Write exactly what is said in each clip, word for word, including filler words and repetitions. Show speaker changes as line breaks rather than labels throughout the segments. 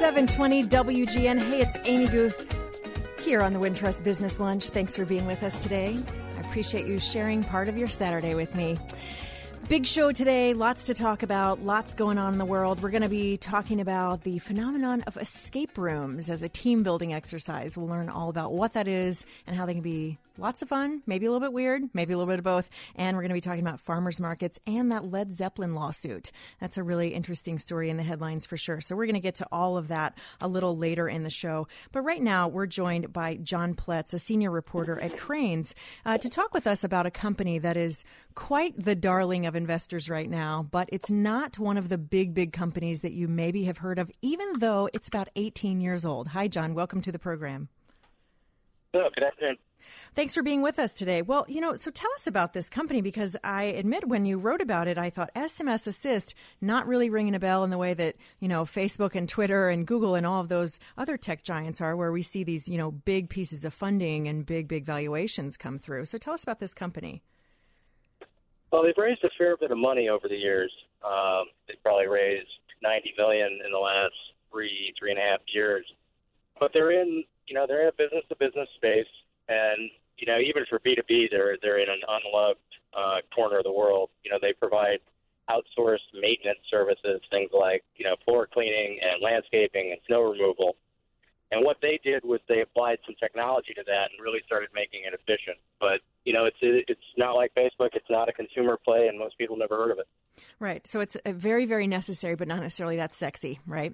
seven twenty W G N. Hey, it's Amy Guth here on the Wintrust Business Lunch. Thanks for being with us today. I appreciate you sharing part of your Saturday with me. Big show today, lots to talk about, lots going on in the world. We're going to be talking about the phenomenon of escape rooms as a team-building exercise. We'll learn all about what that is and how they can be lots of fun, maybe a little bit weird, maybe a little bit of both. And we're going to be talking about farmers markets and that Led Zeppelin lawsuit. That's a really interesting story in the headlines for sure. So we're going to get to all of that a little later in the show. But right now, we're joined by John Pletz, a senior reporter at Crain's, uh, to talk with us about a company that is quite the darling of investors right now, but it's not one of the big, big companies that you maybe have heard of, even though it's about eighteen years old. Hi, John. Welcome to the program.
Hello. Good afternoon.
Thanks for being with us today. Well, you know, so tell us about this company, because I admit when you wrote about it, I thought S M S Assist not really ringing a bell in the way that, you know, Facebook and Twitter and Google and all of those other tech giants are, where we see these, you know, big pieces of funding and big, big valuations come through. So tell us about this company.
Well, they've raised a fair bit of money over the years. Um, they've probably raised ninety million dollars in the last three, three and a half years. But they're in, you know, they're in a business-to-business space. And, you know, even for B two B, they're they're in an unloved uh, corner of the world. You know, they provide outsourced maintenance services, things like, you know, floor cleaning and landscaping and snow removal. And what they did was they applied some technology to that and really started making it efficient. But, you know, it's it's not like Facebook. It's not a consumer play, and most people never heard of it.
Right. So it's a very, very necessary, but not necessarily that sexy, right?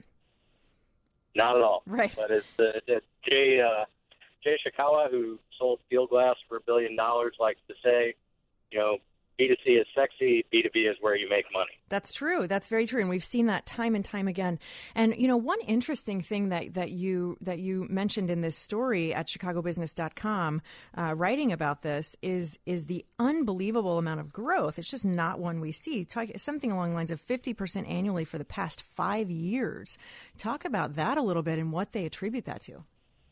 Not at all.
Right.
But it's, uh, it's Jay... Uh, Jay Shikawa, who sold field glass for a billion dollars, likes to say, you know, B two C is sexy, B two B is where you make money.
That's true. That's very true. And we've seen that time and time again. And, you know, one interesting thing that, that you that you mentioned in this story at chicago business dot com, uh, writing about this, is is the unbelievable amount of growth. It's just not one we see. Talk, something along the lines of fifty percent annually for the past five years. Talk about that a little bit and what they attribute that to.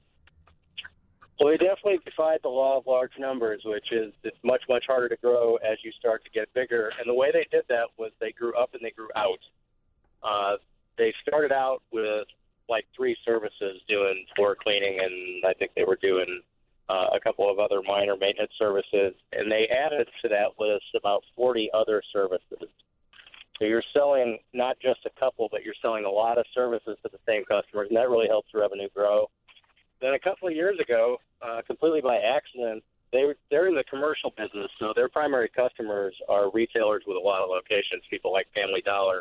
Well, they definitely defied the law of large numbers, which is it's much, much harder to grow as you start to get bigger. And the way they did that was they grew up and they grew out. Uh, they started out with like three services doing floor cleaning, and I think they were doing uh, a couple of other minor maintenance services. And they added to that list about forty other services. So you're selling not just a couple, but you're selling a lot of services to the same customers, and that really helps revenue grow. Then a couple of years ago, uh, completely by accident, they were, they're in the commercial business, so their primary customers are retailers with a lot of locations, people like Family Dollar.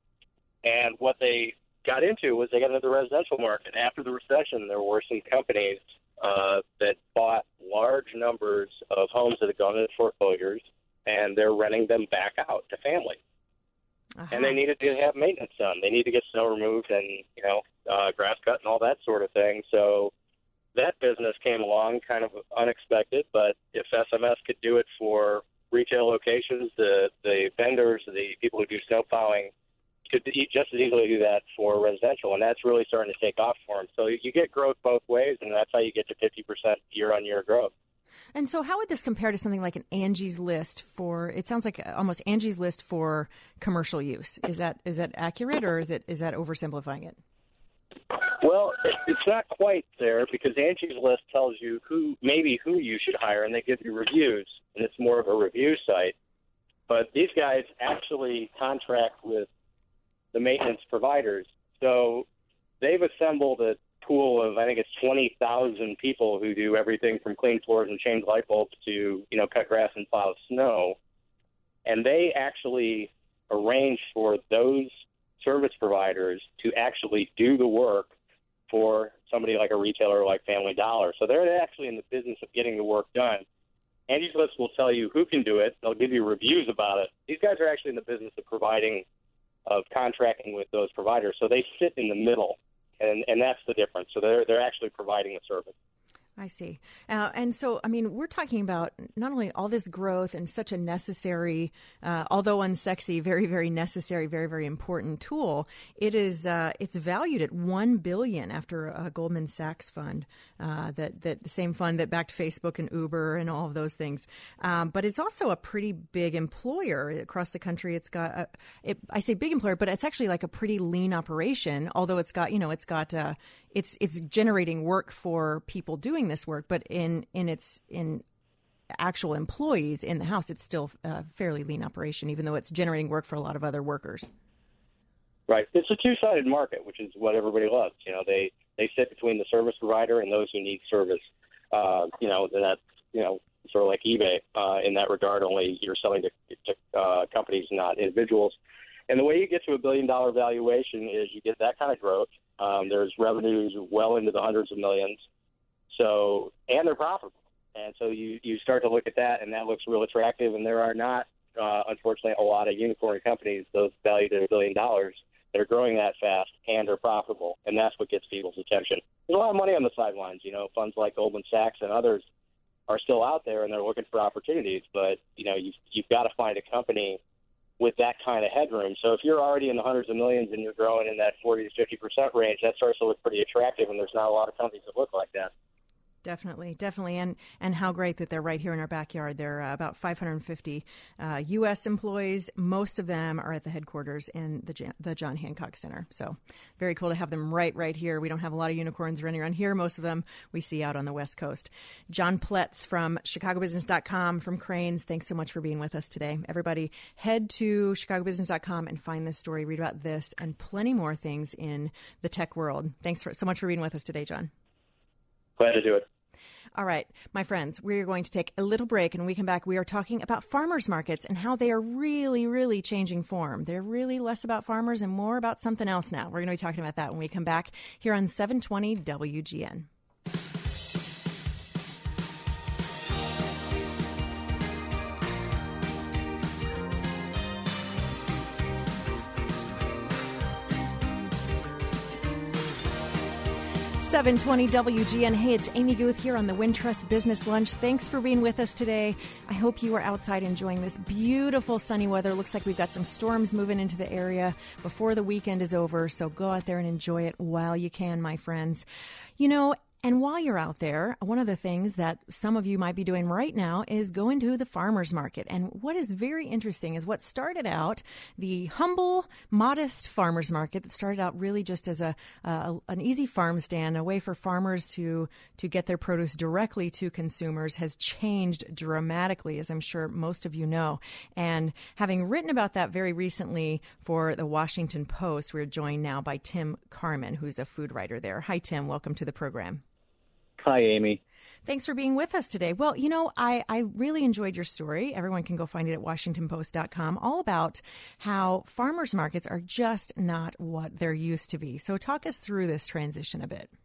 And what they got into was they got into the residential market. After the recession, there were some companies uh, that bought large numbers of homes that had gone into foreclosures, and they're renting them back out to families. Uh-huh. And they needed to have maintenance done. They need to get snow removed and, you know, uh, grass cut and all that sort of thing. So that business came along kind of unexpected, but if S M S could do it for retail locations, the, the vendors, the people who do snow plowing could just as easily do that for residential, and that's really starting to take off for them. So you get growth both ways, and that's how you get to fifty percent year-on-year growth.
And so how would this compare to something like an Angie's List for, it sounds like almost Angie's List for commercial use. Is that is that accurate, or is it is that oversimplifying it?
Well, it's not quite there, because Angie's List tells you who, maybe who you should hire, and they give you reviews, and it's more of a review site. But these guys actually contract with the maintenance providers. So they've assembled a pool of, I think it's twenty thousand people who do everything from clean floors and change light bulbs to, you know, cut grass and plow snow. And they actually arrange for those service providers to actually do the work for somebody like a retailer like Family Dollar. So they're actually in the business of getting the work done. Angie's List will tell you who can do it. They'll give you reviews about it. These guys are actually in the business of providing, of contracting with those providers. So they sit in the middle, and, and that's the difference. So they're they're actually providing the service.
I see. Uh, and so, I mean, we're talking about not only all this growth and such a necessary, uh, although unsexy, very, very necessary, very, very important tool. It is, uh, it's valued at one billion dollars after a Goldman Sachs fund, uh, that, that the same fund that backed Facebook and Uber and all of those things. Um, but it's also a pretty big employer across the country. It's got, a, it, I say big employer, but it's actually like a pretty lean operation, although it's got, you know, it's got, uh, it's, it's generating work for people doing this work, but in in its in actual employees in the house, it's still a fairly lean operation, even though it's generating work for a lot of other workers.
Right. It's a two-sided market, which is what everybody loves. You know, they, they sit between the service provider and those who need service. Uh, you know, that's, you know, sort of like eBay uh, in that regard, only you're selling to, to uh, companies, not individuals. And the way you get to a billion-dollar valuation is you get that kind of growth. Um, there's revenues well into the hundreds of millions. So, and they're profitable. And so you, you start to look at that, and that looks real attractive. And there are not, uh, unfortunately, a lot of unicorn companies, those valued at a billion dollars, that are growing that fast and are profitable. And that's what gets people's attention. There's a lot of money on the sidelines. You know, funds like Goldman Sachs and others are still out there, and they're looking for opportunities. But, you know, you've, you've got to find a company with that kind of headroom. So if you're already in the hundreds of millions and you're growing in that forty to fifty percent range, that starts to look pretty attractive, and there's not a lot of companies that look like that.
Definitely, definitely. And and how great that they're right here in our backyard. They're uh, about five hundred fifty uh, U S employees. Most of them are at the headquarters in the Jan- the John Hancock Center. So very cool to have them right, right here. We don't have a lot of unicorns running around here. Most of them we see out on the West Coast. John Pletz from Chicago Business dot com, from Crain's. Thanks so much for being with us today. Everybody, head to Chicago Business dot com and find this story, read about this, and plenty more things in the tech world. Thanks for, so much for being with us today, John.
Glad to do it.
All right, my friends, we're going to take a little break, and when we come back, we are talking about farmers markets and how they are really, really changing form. They're really less about farmers and more about something else now. We're going to be talking about that when we come back here on seven twenty W G N. seven twenty W G N. Hey, it's Amy Guth here on the Wintrust Business Lunch. Thanks for being with us today. I hope you are outside enjoying this beautiful sunny weather. Looks like we've got some storms moving into the area before the weekend is over, so go out there and enjoy it while you can, my friends. You know, and while you're out there, one of the things that some of you might be doing right now is going to the farmer's market. And what is very interesting is what started out, the humble, modest farmer's market that started out really just as a, a an easy farm stand, a way for farmers to, to get their produce directly to consumers, has changed dramatically, as I'm sure most of you know. And having written about that very recently for the Washington Post, we're joined now by Tim Carman, who's a food writer there. Hi, Tim. Welcome to the program.
Hi, Amy.
Thanks for being with us today. Well, you know, I, I really enjoyed your story. Everyone can go find it at Washington Post dot com, all about how farmers markets are just not what they're used to be. So talk us through this transition a bit.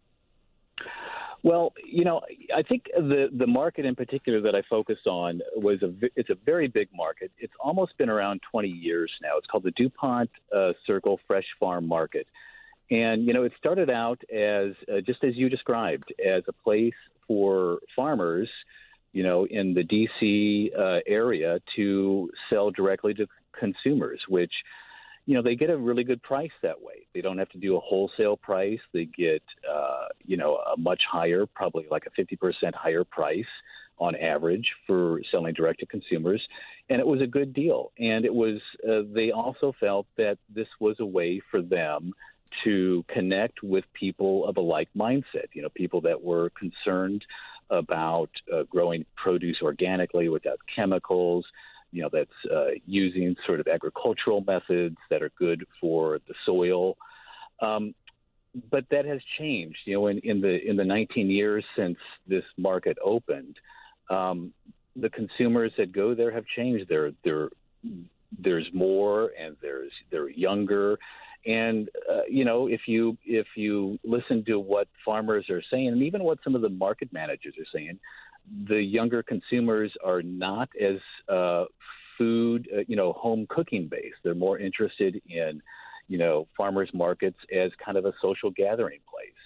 Well, you know, I think the, the market in particular that I focused on was a, it's a very big market. It's almost been around twenty years now. It's called the DuPont uh, Circle Fresh Farm Market. And, you know, it started out as, uh, just as you described, as a place for farmers, you know, in the D C uh, area to sell directly to consumers, which, you know, they get a really good price that way. They don't have to do a wholesale price. They get, uh, you know, a much higher, probably like a fifty percent higher price on average for selling direct to consumers. And it was a good deal. And it was, uh, they also felt that this was a way for them to connect with people of a like mindset, you know, people that were concerned about uh, growing produce organically without chemicals, you know, that's uh, using sort of agricultural methods that are good for the soil. Um, but that has changed, you know, in, in the in the nineteen years since this market opened, um, the consumers that go there have changed. They're, they're, there's more, and there's they're younger. And, uh, you know, if you if you listen to what farmers are saying, and even what some of the market managers are saying, the younger consumers are not as uh, food, uh, you know, home cooking based. They're more interested in, you know, farmers markets as kind of a social gathering place.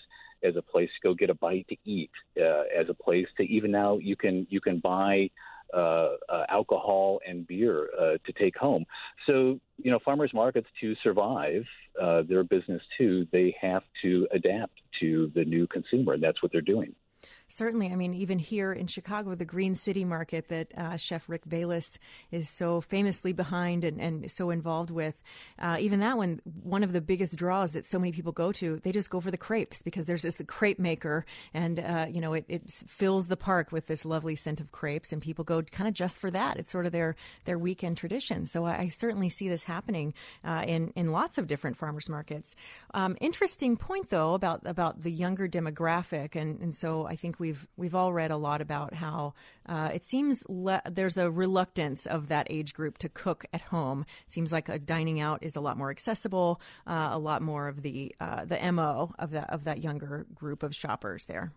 as a place to go get a bite to eat, uh, as a place to even now you can you can buy uh, uh, alcohol and beer uh, to take home. So, you know, farmers markets, to survive uh, their business too, they have to adapt to the new consumer, and that's what they're doing.
Certainly. I mean, even here in Chicago, the Green City Market that uh, Chef Rick Bayless is so famously behind and, and so involved with, uh, even that one, one of the biggest draws that so many people go to, they just go for the crepes because there's this the crepe maker and, uh, you know, it, it fills the park with this lovely scent of crepes and people go kind of just for that. It's sort of their, their weekend tradition. So I, I certainly see this happening uh, in, in lots of different farmers markets. Um, interesting point, though, about, about the younger demographic. And, and so I think we've we've all read a lot about how uh, it seems le- there's a reluctance of that age group to cook at home. It seems like a dining out is a lot more accessible, uh, a lot more of the uh, the M O of that of that younger group of shoppers there.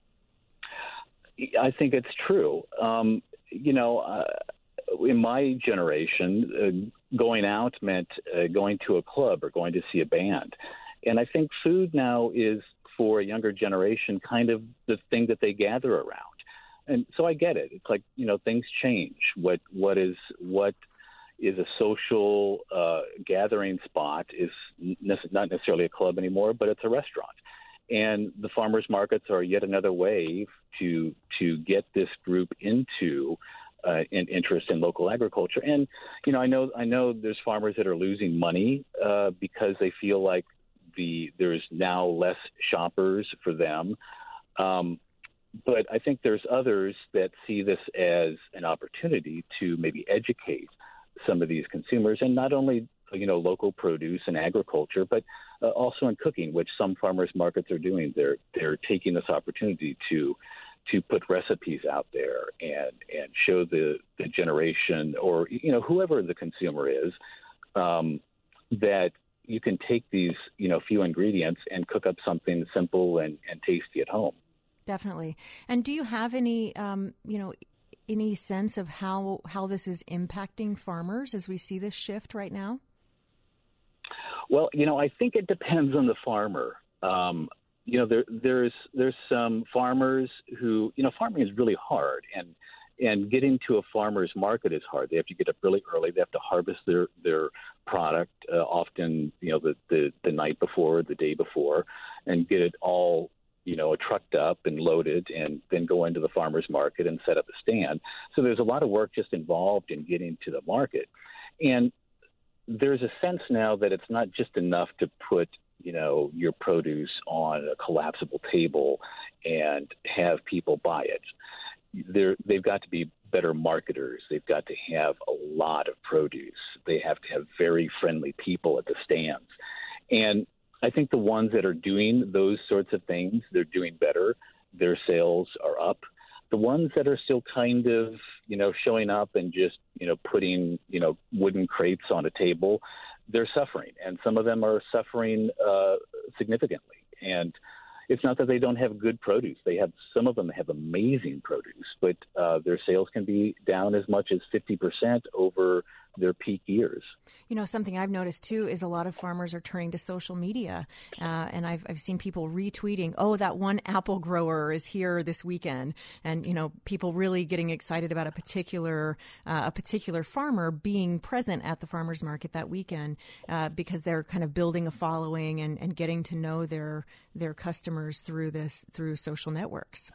I think it's true. Um, you know, uh, in my generation, uh, going out meant uh, going to a club or going to see a band, and I think food now is, for a younger generation, kind of the thing that they gather around. And so I get it. It's like, you know, things change. What what is what is a social uh, gathering spot is ne- not necessarily a club anymore, but it's a restaurant. And the farmers markets are yet another way to to get this group into uh, an interest in local agriculture. And, you know, I know I know there's farmers that are losing money uh, because they feel like The, there's now less shoppers for them. Um, but I think there's others that see this as an opportunity to maybe educate some of these consumers, and not only, you know, local produce and agriculture, but uh, also in cooking, which some farmers markets are doing. They're they're taking this opportunity to to put recipes out there and and show the, the generation, or, you know, whoever the consumer is, um, that you can take these, you know, few ingredients and cook up something simple and, and tasty at home.
Definitely. And do you have any, um, you know, any sense of how, how this is impacting farmers as we see this shift right now?
Well, you know, I think it depends on the farmer. Um, you know, there, there's there's some farmers who, you know, farming is really hard, and And getting to a farmer's market is hard. They have to get up really early. They have to harvest their their product uh, often, you know, the, the, the night before, the day before, and get it all, you know, trucked up and loaded, and then go into the farmer's market and set up a stand. So there's a lot of work just involved in getting to the market. And there's a sense now that it's not just enough to put, you know, your produce on a collapsible table and have people buy it. They're, they've got to be better marketers. They've got to have a lot of produce. They have to have very friendly people at the stands. And I think the ones that are doing those sorts of things, they're doing better. Their sales are up. The ones that are still kind of, you know, showing up and just, you know, putting, you know, wooden crates on a table, they're suffering. And some of them are suffering uh, significantly. And it's not that they don't have good produce. They have, some of them have amazing produce, but uh, their sales can be down as much as fifty percent over their peak years.
You know, something I've noticed too is a lot of farmers are turning to social media, uh, and I've I've seen people retweeting, "Oh, that one apple grower is here this weekend," and you know, people really getting excited about a particular uh, a particular farmer being present at the farmers market that weekend uh, because they're kind of building a following and, and getting to know their their customers through this through social networks.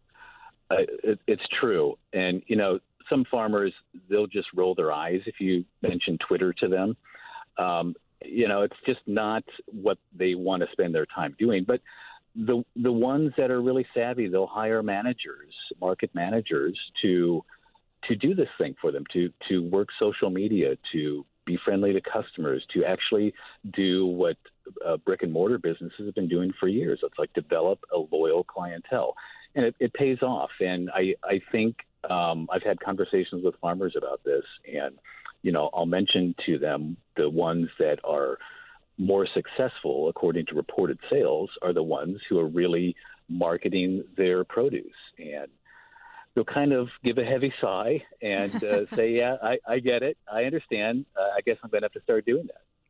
Uh, it, it's true, and you know, some farmers, they'll just roll their eyes if you mention Twitter to them. Um, you know, it's just not what they want to spend their time doing. But the the ones that are really savvy, they'll hire managers, market managers, to to do this thing for them, to to work social media, to be friendly to customers, to actually do what uh, brick and mortar businesses have been doing for years. It's like develop a loyal clientele, and it, it pays off. And I I think. Um, I've had conversations with farmers about this, and, you know, I'll mention to them the ones that are more successful, according to reported sales, are the ones who are really marketing their produce. And they'll kind of give a heavy sigh and uh, say, yeah, I, I get it. I understand. Uh, I guess I'm going to have to start doing that.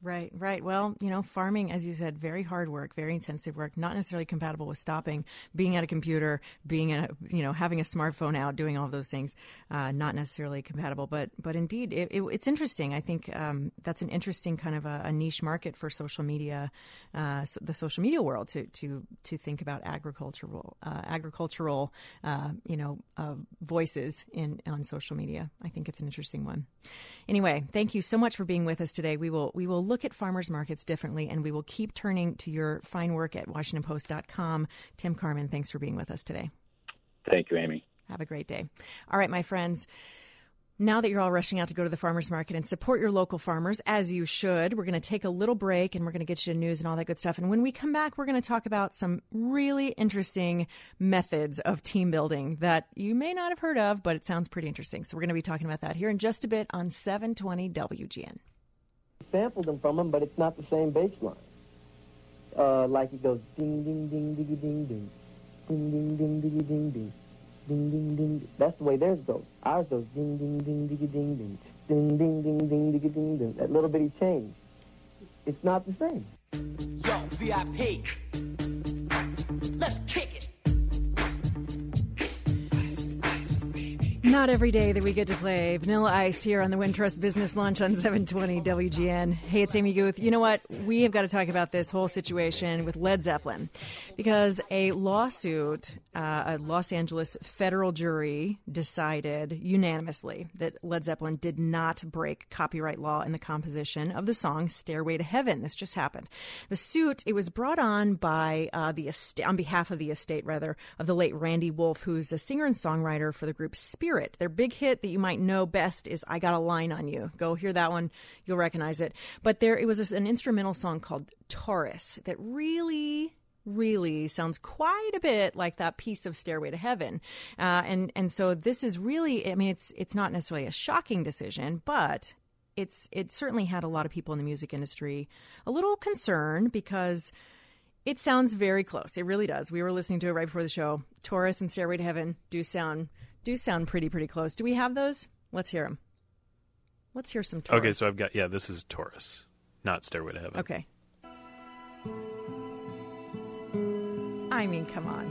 Right, right. Well, you know, farming, as you said, very hard work, very intensive work, not necessarily compatible with stopping, being at a computer, being at, a, you know, having a smartphone out, doing all of those things, uh, not necessarily compatible. But, but indeed, it, it, it's interesting. I think um, that's an interesting kind of a, a niche market for social media, uh, so the social media world, to to to think about agricultural, uh, agricultural, uh, you know, uh, voices in on social media. I think it's an interesting one. Anyway, thank you so much for being with us today. We will we will look at farmers markets differently, and we will keep turning to your fine work at Washington Post dot com. Tim Carman, thanks for being with us today.
Thank you, Amy.
Have a great day. All right, my friends. Now that you're all rushing out to go to the farmers market and support your local farmers, as you should, we're going to take a little break and we're going to get you to news and all that good stuff. And when we come back, we're going to talk about some really interesting methods of team building that you may not have heard of, but it sounds pretty interesting. So we're going to be talking about that here in just a bit on seven twenty W G N.
Sampled them from them, but it's not the same bass line. Uh, like it goes ding, ding, ding, diggy, ding, ding, ding, ding, ding, diggy, ding, ding. Ding, ding, ding. That's the way theirs goes. Ours goes ding, ding, ding, diggy, ding, ding. Ding, ding, ding, ding, diggy, ding, ding. That little bitty change. It's not the same.
Yo, V I P. Let's kick it.
Not every day that we get to play Vanilla Ice here on the Wintrust Business Lunch on seven twenty W G N. Hey, it's Amy Guth. You know what? We have got to talk about this whole situation with Led Zeppelin because a lawsuit, uh, a Los Angeles federal jury decided unanimously that Led Zeppelin did not break copyright law in the composition of the song Stairway to Heaven. This just happened. The suit, it was brought on by uh, the estate, on behalf of the estate, rather, of the late Randy Wolf, who's a singer and songwriter for the group Spirit. Their big hit that you might know best is I Got a Line on You. Go hear that one. You'll recognize it. But there, it was an instrumental song called Taurus that really, really sounds quite a bit like that piece of Stairway to Heaven. Uh, and, and so this is really, I mean, it's, it's not necessarily a shocking decision, but it's, it certainly had a lot of people in the music industry a little concerned because it sounds very close. It really does. We were listening to it right before the show. Taurus and Stairway to Heaven do sound do sound pretty, pretty close. Do we have those? Let's hear them. Let's hear some Taurus.
Okay, so I've got, yeah, this is Taurus, not Stairway to Heaven.
Okay. I mean, come on.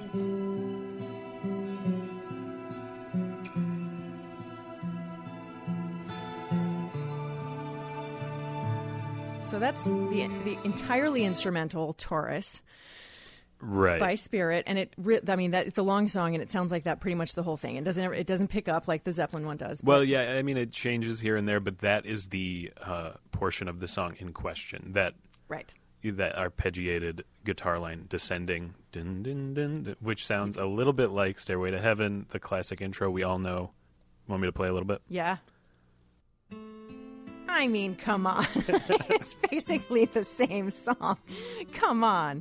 So that's the the entirely instrumental Taurus.
Right.
By Spirit, and it. Re- I mean, that it's a long song, and it sounds like that pretty much the whole thing. It doesn't. Ever, it doesn't pick up like the Zeppelin one does.
Well, yeah. I mean, it changes here and there, but that is the uh, portion of the song in question. That
right.
That arpeggiated guitar line descending, dun, dun, dun, dun, which sounds a little bit like Stairway to Heaven, the classic intro we all know. Want me to play a little bit?
Yeah. I mean, come on. It's basically the same song. Come on.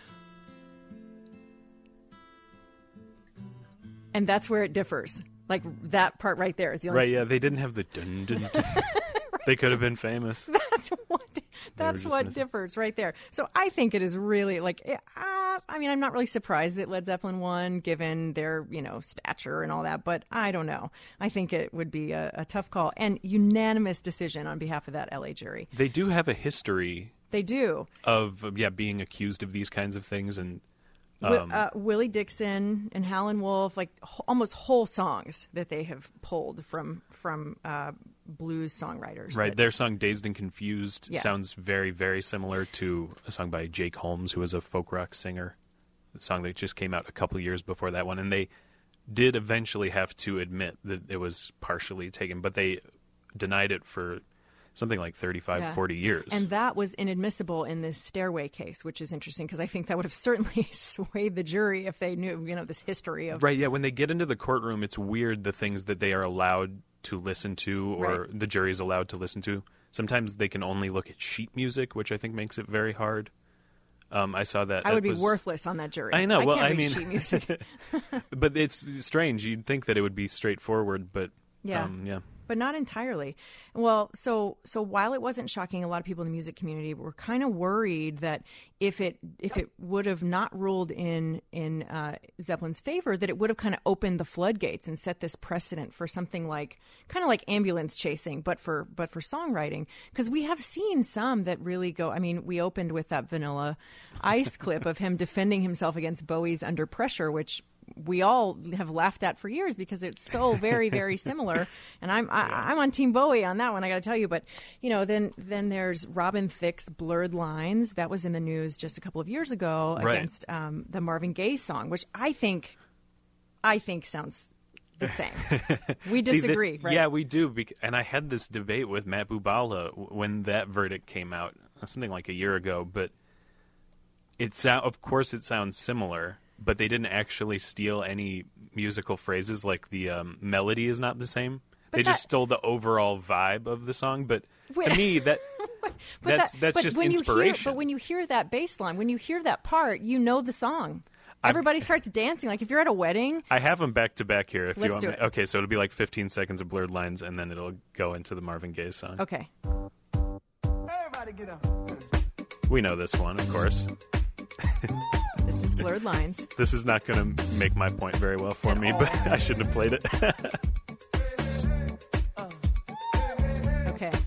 And that's where it differs. Like, that part right there is the only...
Right, yeah, they didn't have the dun dun dun. Right. They could have been famous.
That's what that's what missing. differs right there. So I think it is really, like, uh, I mean, I'm not really surprised that Led Zeppelin won, given their, you know, stature and all that, but I don't know. I think it would be a, a tough call. And unanimous decision on behalf of that L A jury.
They do have a history...
They do.
Of, yeah, being accused of these kinds of things, and...
Um, uh, Willie Dixon and Howlin' Wolf, like h- almost whole songs that they have pulled from from uh, blues songwriters.
Right,
that,
their song "Dazed and Confused"
yeah.
sounds very, very similar to a song by Jake Holmes, who was a folk rock singer. A song that just came out a couple years before that one, and they did eventually have to admit that it was partially taken, but they denied it for something like thirty-five,
yeah.
forty years.
And that was inadmissible in this Stairway case, which is interesting because I think that would have certainly swayed the jury if they knew, you know, this history of...
Right, yeah, when they get into the courtroom, it's weird the things that they are allowed to listen to or
right.
the jury is allowed to listen to. Sometimes they can only look at sheet music, which I think makes it very hard. Um, I saw that...
I would be
was...
worthless on that jury.
I know,
I
well,
can't
I
read
mean...
sheet music.
But it's strange. You'd think that it would be straightforward, but...
Yeah.
Um, yeah.
but not entirely. Well, so so while it wasn't shocking, a lot of people in the music community were kind of worried that if it if it would have not ruled in in uh, Zeppelin's favor, that it would have kind of opened the floodgates and set this precedent for something like kind of like ambulance chasing, but for but for songwriting. Because we have seen some that really go. I mean, we opened with that Vanilla Ice clip of him defending himself against Bowie's Under Pressure, which we all have laughed at for years because it's so very, very similar. And I'm I, I'm on Team Bowie on that one, I got to tell you. But you know, then then there's Robin Thicke's "Blurred Lines" that was in the news just a couple of years ago
right.
against um, the Marvin Gaye song, which I think I think sounds the same. We disagree,
See, this,
right?
Yeah, we do. And I had this debate with Matt Bubala when that verdict came out, something like a year ago. But it sound, of course, it sounds similar. But they didn't actually steal any musical phrases. Like the um, melody is not the same.
But
they
that,
just stole the overall vibe of the song. But to me, that that's
that,
that's
but
just
when
inspiration.
You hear, but when you hear that bass line, when you hear that part, you know the song. Everybody I've, starts dancing. Like if you're at a wedding.
I have them back to back here. If
Let's
you want
do
me.
it.
Okay, so it'll be like fifteen seconds of Blurred Lines, and then it'll go into the Marvin Gaye song.
Okay.
Everybody get up.
We know this one, of course.
This is Blurred Lines.
This is not going to make my point very well for
At
me,
all.
but I shouldn't have played it.
Okay.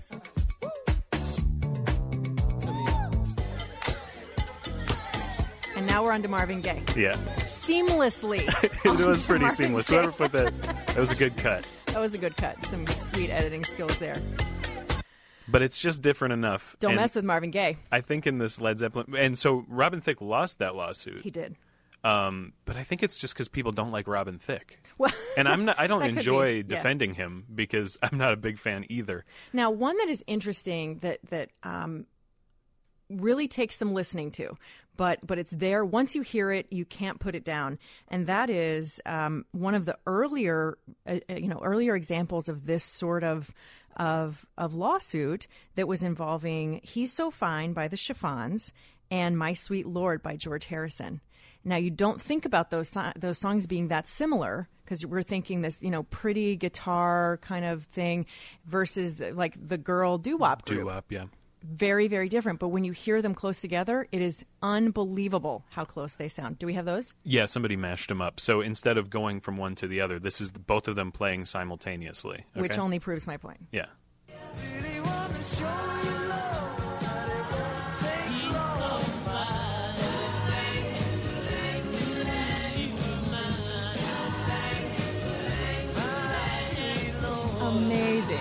And now we're on to Marvin Gaye.
Yeah.
Seamlessly.
It was pretty
Marvin
seamless.
Gaye.
Whoever put that, that was a good cut.
That was a good cut. Some sweet editing skills there.
But it's just different enough.
Don't
and
mess with Marvin Gaye.
I think in this Led Zeppelin, and so Robin Thicke lost that lawsuit.
He did.
Um, but I think it's just because people don't like Robin Thicke.
Well,
and I'm not. I don't
that could
enjoy
be, yeah.
defending him because I'm not a big fan either.
Now, one that is interesting that that um, really takes some listening to, but but it's there. Once you hear it, you can't put it down. And that is um, one of the earlier, uh, you know, earlier examples of this sort of. Of, of lawsuit that was involving He's So Fine by the Chiffons and My Sweet Lord by George Harrison. Now, you don't think about those so- those songs being that similar because we're thinking this, you know, pretty guitar kind of thing versus the, like the girl doo-wop group.
Doo-wop, yeah.
Very, very different. But when you hear them close together, it is unbelievable how close they sound. Do we have those?
Yeah, somebody mashed them up. So instead of going from one to the other, this is both of them playing simultaneously. Okay?
Which only proves my point.
Yeah.
Amazing.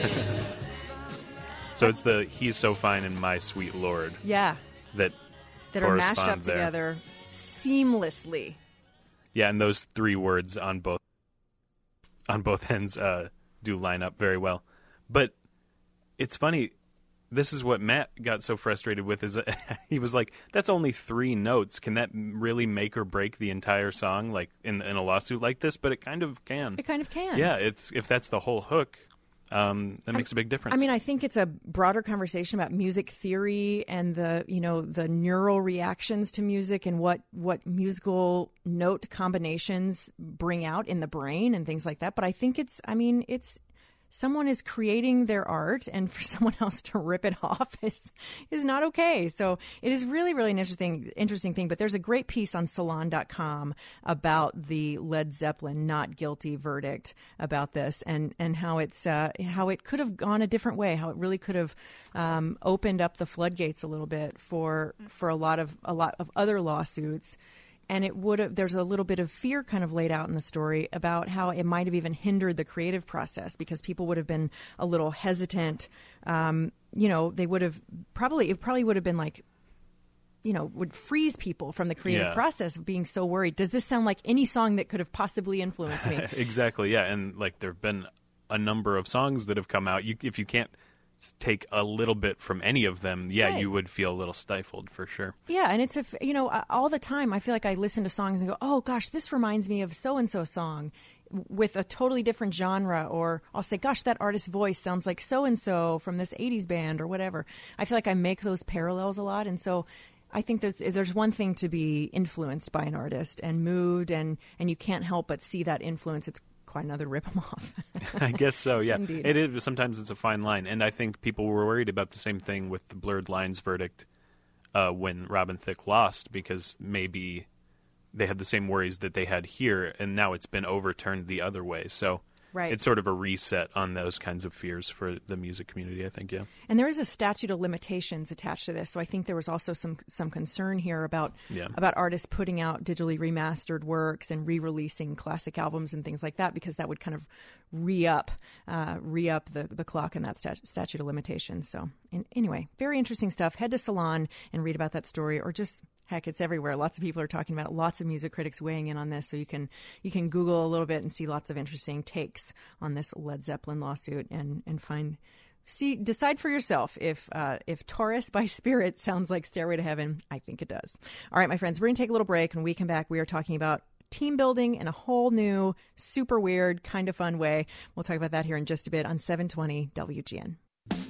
So it's the He's So Fine and My Sweet Lord.
Yeah.
That
That are mashed up
correspond there.
together seamlessly.
Yeah, and those three words on both on both ends uh, do line up very well. But it's funny. This is what Matt got so frustrated with is he was like, "That's only three notes. Can that really make or break the entire song? Like in in a lawsuit like this?" But it kind of can.
It kind of can.
Yeah, it's if that's the whole hook. Um, that makes a big difference.
I mean, I think it's a broader conversation about music theory and the, you know, the neural reactions to music and what, what musical note combinations bring out in the brain and things like that. But I think it's, I mean, it's, someone is creating their art and for someone else to rip it off is is not okay. So it is really, really an interesting interesting thing. But there's a great piece on salon dot com about the Led Zeppelin not guilty verdict about this and, and how it's uh, how it could have gone a different way, how it really could have um, opened up the floodgates a little bit for for a lot of a lot of other lawsuits. And it would have, there's a little bit of fear kind of laid out in the story about how it might have even hindered the creative process because people would have been a little hesitant. Um, you know, they would have probably, it probably would have been like, you know, would freeze people from the creative
Yeah.
process of being so worried. Does this sound like any song that could have possibly influenced me?
Exactly, yeah. And like there have been a number of songs that have come out. You, if you can't take a little bit from any of them, yeah,
Right.
you would feel a little stifled for sure.
Yeah, and it's a f- you know uh, all the time I feel like I listen to songs and go, oh gosh, this reminds me of so and so song with a totally different genre, or I'll say, gosh, that artist's voice sounds like so and so from this eighties band or whatever. I feel like I make those parallels a lot, and so I think there's there's one thing to be influenced by an artist and moved, and and you can't help but see that influence. It's quite another rip them off.
I guess so, yeah.
Indeed.
It is. Sometimes it's a fine line. And I think people were worried about the same thing with the Blurred Lines verdict uh, when Robin Thicke lost, because maybe they had the same worries that they had here, and now it's been overturned the other way. So
right.
It's sort of a reset on those kinds of fears for the music community, I think, yeah.
And there is a statute of limitations attached to this, so I think there was also some some concern here about
yeah.
about artists putting out digitally remastered works and re-releasing classic albums and things like that, because that would kind of re-up uh, re-up the, the clock in that stat- statute of limitations. So in, anyway, very interesting stuff. Head to Salon and read about that story, or just... Heck, it's everywhere. Lots of people are talking about it. Lots of music critics weighing in on this, so you can you can Google a little bit and see lots of interesting takes on this Led Zeppelin lawsuit, and and find see decide for yourself if uh, if Taurus by Spirit sounds like Stairway to Heaven. I think it does. All right, my friends, we're gonna take a little break. When we come back, we are talking about team building in a whole new, super weird, kind of fun way. We'll talk about that here in just a bit on seven twenty W G N.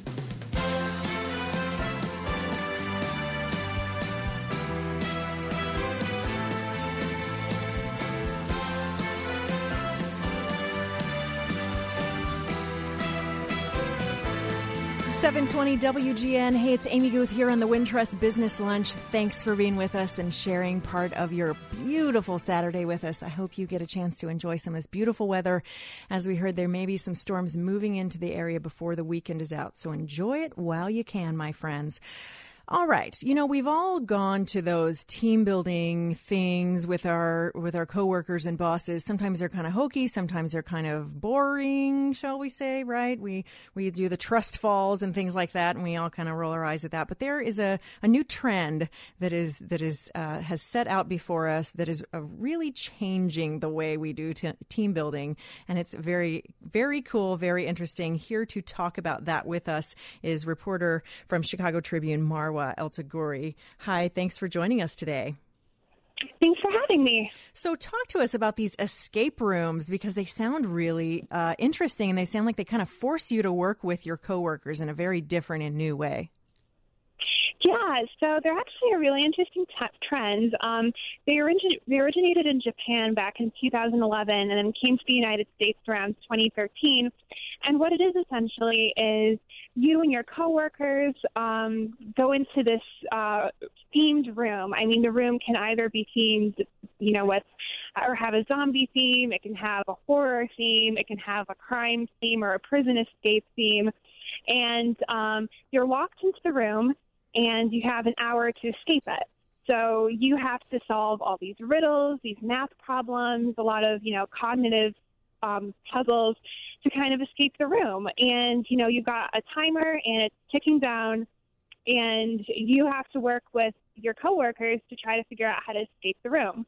seven twenty W G N. Hey, it's Amy Guth here on the Wintrust Business Lunch. Thanks for being with us and sharing part of your beautiful Saturday with us. I hope you get a chance to enjoy some of this beautiful weather. As we heard, there may be some storms moving into the area before the weekend is out, so enjoy it while you can, my friends. All right. You know, we've all gone to those team building things with our with our coworkers and bosses. Sometimes they're kind of hokey. Sometimes they're kind of boring, shall we say, right? We we do the trust falls and things like that, and we all kind of roll our eyes at that. But there is a, a new trend that is that is uh, has set out before us that is uh, really changing the way we do t- team building. And it's very, very cool, very interesting. Here to talk about that with us is reporter from Chicago Tribune, Marwa El-Tagouri. Hi, thanks for joining us today.
Thanks for having me.
So talk to us about these escape rooms, because they sound really uh, interesting, and they sound like they kind of force you to work with your coworkers in a very different and new way.
Yeah, so they're actually a really interesting t- trend. Um, they, origi- they originated in Japan back in two thousand eleven and then came to the United States around twenty thirteen. And what it is essentially is you and your coworkers um, go into this uh, themed room. I mean, the room can either be themed, you know, with or have a zombie theme. It can have a horror theme. It can have a crime theme or a prison escape theme. And um, you're locked into the room, and you have an hour to escape it. So you have to solve all these riddles, these math problems, a lot of, you know, cognitive um, puzzles to kind of escape the room. And, you know, you've got a timer, and it's ticking down, and you have to work with your coworkers to try to figure out how to escape the room.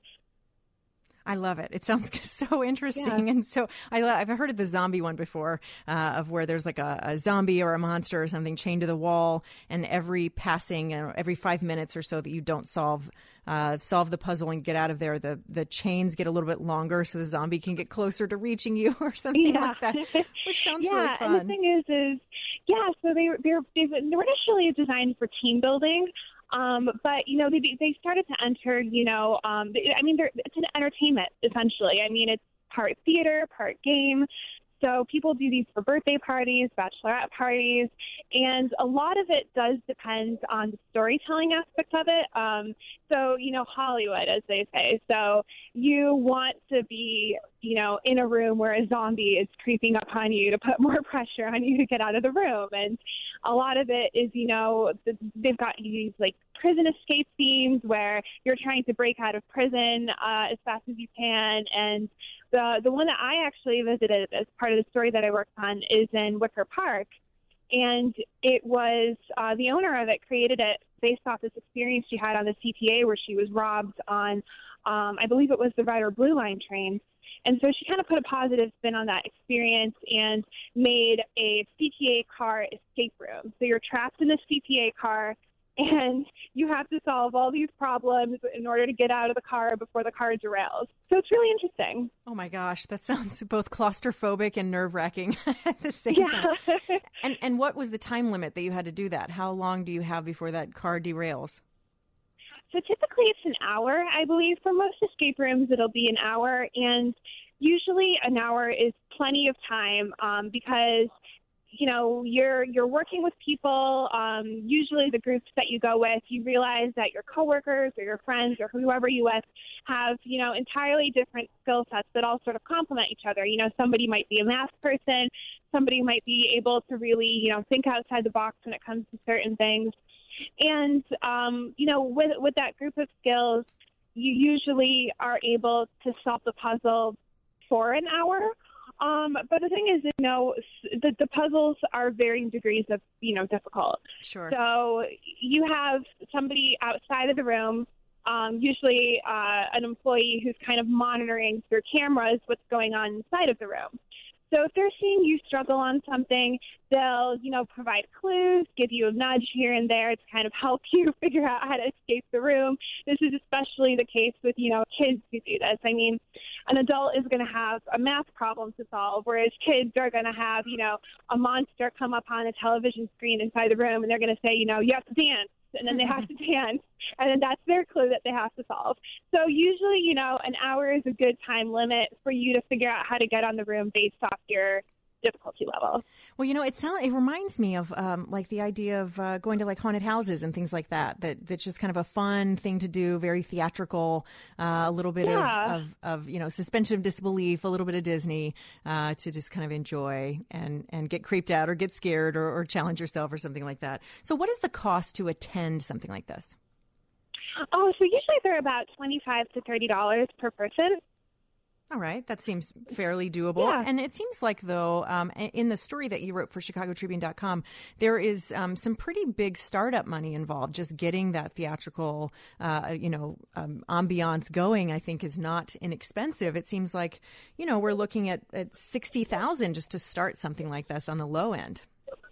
I love it. It sounds so interesting. Yeah. And so I, I've heard of the zombie one before, uh, of where there's like a, a zombie or a monster or something chained to the wall, and every passing, uh, every five minutes or so that you don't solve uh, solve the puzzle and get out of there, the, the chains get a little bit longer so the zombie can get closer to reaching you or something
yeah.
like that, which sounds
yeah,
really fun.
And the thing is, is yeah, so they, they're, they were initially designed for team building. Um, but, you know, they they started to enter, you know, um, I mean, it's an entertainment, essentially. I mean, it's part theater, part game. So people do these for birthday parties, bachelorette parties, and a lot of it does depend on the storytelling aspect of it. Um, so, you know, Hollywood, as they say. So you want to be, you know, in a room where a zombie is creeping up on you to put more pressure on you to get out of the room. And a lot of it is, you know, they've got these, like, prison escape themes where you're trying to break out of prison uh, as fast as you can. And the the one that I actually visited as part of the story that I worked on is in Wicker Park. And it was uh, the owner of it created it based off this experience she had on the C T A where she was robbed on, um, I believe it was the Red or Blue Line train. And so she kind of put a positive spin on that experience and made a C T A car escape room. So you're trapped in the C T A car, and you have to solve all these problems in order to get out of the car before the car derails. So it's really interesting.
Oh, my gosh. That sounds both claustrophobic and nerve-wracking at the same
yeah.
time. And and what was the time limit that you had to do that? How long do you have before that car derails?
So typically it's an hour, I believe. For most escape rooms, it'll be an hour. And usually an hour is plenty of time um, because you know, you're you're working with people. Um, usually the groups that you go with, you realize that your coworkers or your friends or whoever you with have, you know, entirely different skill sets that all sort of complement each other. You know, somebody might be a math person. Somebody might be able to really, you know, think outside the box when it comes to certain things. And, um, you know, with with that group of skills, you usually are able to solve the puzzle for an hour. Um, but the thing is, you know, the, the puzzles are varying degrees of, you know, difficult.
Sure.
So you have somebody outside of the room, um, usually uh, an employee who's kind of monitoring through cameras what's going on inside of the room. So if they're seeing you struggle on something, they'll, you know, provide clues, give you a nudge here and there to kind of help you figure out how to escape the room. This is especially the case with, you know, kids who do this. I mean, an adult is going to have a math problem to solve, whereas kids are going to have, you know, a monster come up on a television screen inside the room, and they're going to say, you know, you have to dance. And then they have to dance, and then that's their clue that they have to solve. So usually, you know, an hour is a good time limit for you to figure out how to get on the room based off your difficulty level.
Well, you know, it sounds it reminds me of um, like the idea of uh, going to like haunted houses and things like that. That that's just kind of a fun thing to do, very theatrical, uh, a little bit
yeah.
of, of of you know suspension of disbelief, a little bit of Disney uh, to just kind of enjoy and and get creeped out or get scared or, or challenge yourself or something like that. So, what is the cost to attend something like this?
Oh, so usually they're about twenty-five to thirty dollars per person.
All right. That seems fairly doable.
Yeah.
And it seems like, though, um, in the story that you wrote for Chicago Tribune dot com, there is um, some pretty big startup money involved. Just getting that theatrical, uh, you know, um, ambiance going, I think, is not inexpensive. It seems like, you know, we're looking at, at sixty thousand dollars just to start something like this on the low end.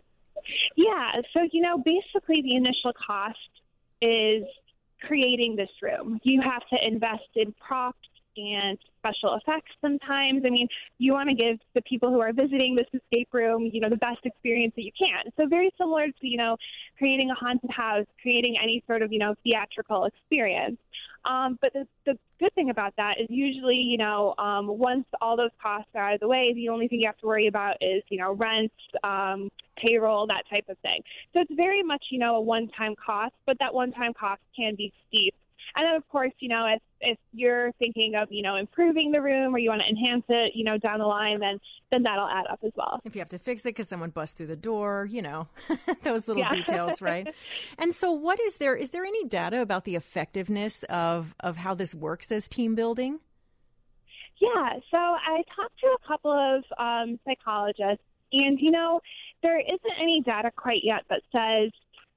Yeah. So, you know, basically the initial cost is creating this room. You have to invest in props and special effects sometimes. I mean, you want to give the people who are visiting this escape room, you know, the best experience that you can. So very similar to, you know, creating a haunted house, creating any sort of, you know, theatrical experience. Um, but the, the good thing about that is usually, you know, um, once all those costs are out of the way, the only thing you have to worry about is, you know, rent, um, payroll, that type of thing. So it's very much, you know, a one-time cost, but that one-time cost can be steep. And then, of course, you know, if, if you're thinking of, you know, improving the room or you want to enhance it, you know, down the line, then then that'll add up as well.
If you have to fix it because someone busts through the door, you know, those little
Yeah.
details, right? And so what is there, is there any data about the effectiveness of, of how this works as team building?
Yeah, so I talked to a couple of um, psychologists, and, you know, there isn't any data quite yet that says,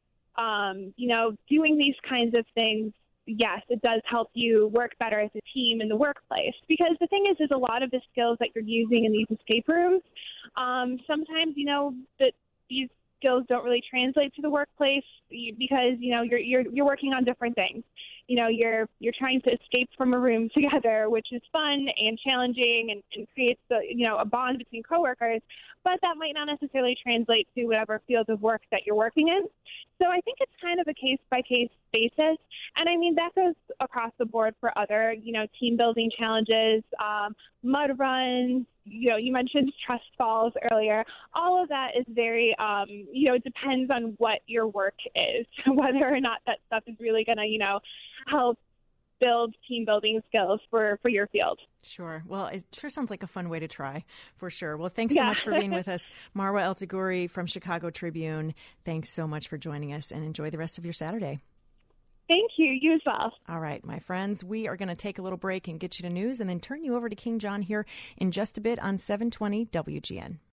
um, you know, doing these kinds of things, yes, it does help you work better as a team in the workplace. Because the thing is, is a lot of the skills that you're using in these escape rooms, um, sometimes, you know, that these skills don't really translate to the workplace because, you know, you're you're you're working on different things. You know, you're you're trying to escape from a room together, which is fun and challenging and, and creates the, you know, a bond between coworkers, but that might not necessarily translate to whatever field of work that you're working in. So I think it's kind of a case-by-case basis. And I mean, that goes across the board for other, you know, team building challenges, um, mud runs, you know, you mentioned trust falls earlier. All of that is very, um, you know, it depends on what your work is, whether or not that stuff is really going to, you know, help build team building skills for, for your field.
Sure. Well, it sure sounds like a fun way to try, for sure. Well, thanks so
Yeah.
much for being with us. Marwa El-Tagouri from Chicago Tribune. Thanks so much for joining us, and enjoy the rest of your Saturday.
Thank you. You as well.
All right, my friends, we are going to take a little break and get you to news and then turn you over to King John here in just a bit on seven twenty W G N.